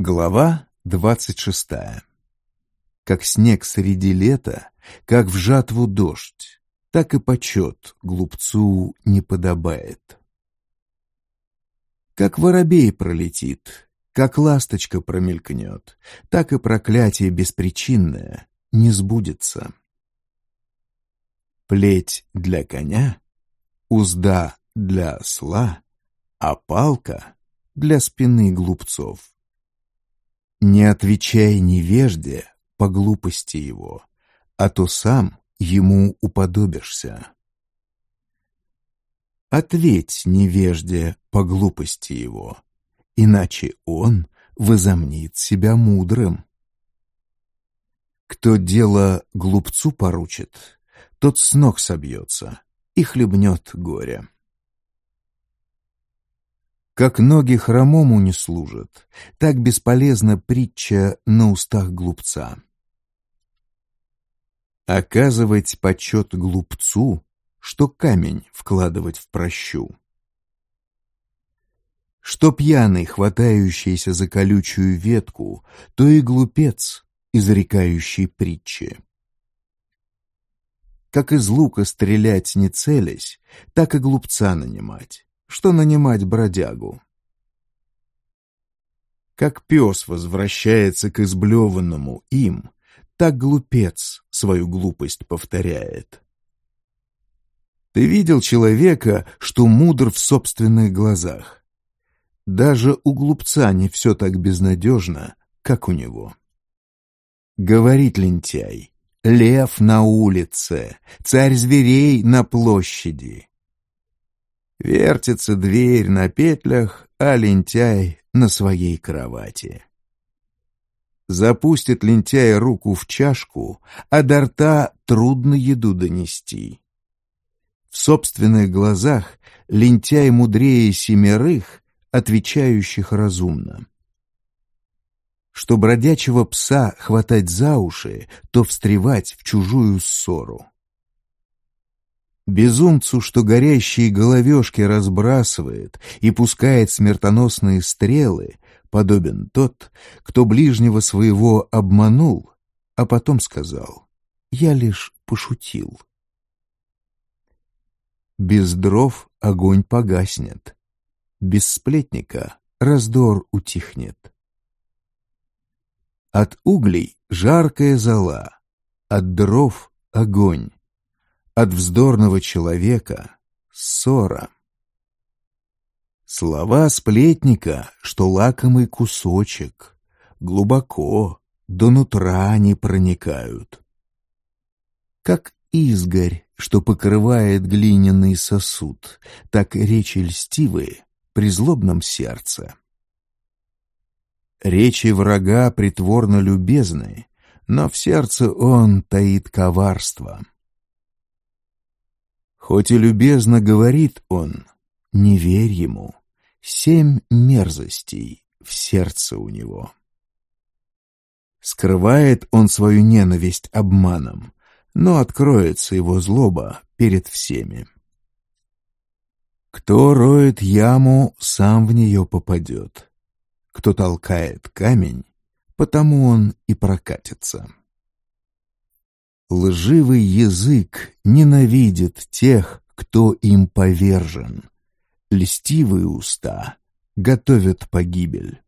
Глава 26. Как снег среди лета, как в жатву дождь, так и почет глупцу не подобает. Как воробей пролетит, как ласточка промелькнет, так и проклятие беспричинное не сбудется. Плеть для коня, узда для осла, а палка для спины глупцов. Не отвечай невежде по глупости его, а то сам ему уподобишься. Ответь невежде по глупости его, иначе он возомнит себя мудрым. Кто дело глупцу поручит, тот с ног собьется и хлебнет горе. Как ноги хромому не служат, так бесполезна притча на устах глупца. Оказывать почет глупцу, что камень вкладывать в прощу. Что пьяный, хватающийся за колючую ветку, то и глупец, изрекающий притчи. Как из лука стрелять не целясь, так и глупца нанимать. Что нанимать бродягу. Как пес возвращается к изблеванному им, так глупец свою глупость повторяет. Ты видел человека, что мудр в собственных глазах? Даже у глупца не все так безнадежно, как у него. Говорит лентяй: лев на улице, царь зверей на площади. Вертится дверь на петлях, а лентяй на своей кровати. Запустит лентяй руку в чашку, а до рта трудно еду донести. В собственных глазах лентяй мудрее семерых, отвечающих разумно. Что бродячего пса хватать за уши, то встревать в чужую ссору. Безумцу, что горящие головешки разбрасывает и пускает смертоносные стрелы, подобен тот, кто ближнего своего обманул, а потом сказал: «Я лишь пошутил». Без дров огонь погаснет, без сплетника раздор утихнет. От углей жаркая зола, от дров огонь. От вздорного человека ссора. Слова сплетника, что лакомый кусочек, глубоко до нутра не проникают. Как изгорь, что покрывает глиняный сосуд, так речи льстивые при злобном сердце. Речи врага притворно любезны, но в сердце он таит коварство. Хоть и любезно говорит он, не верь ему, 7 мерзостей в сердце у него. Скрывает он свою ненависть обманом, но откроется его злоба перед всеми. Кто роет яму, сам в нее попадет. Кто толкает камень, потому он и прокатится. Лживый язык ненавидит тех, кто им повержен. Льстивые уста готовят погибель.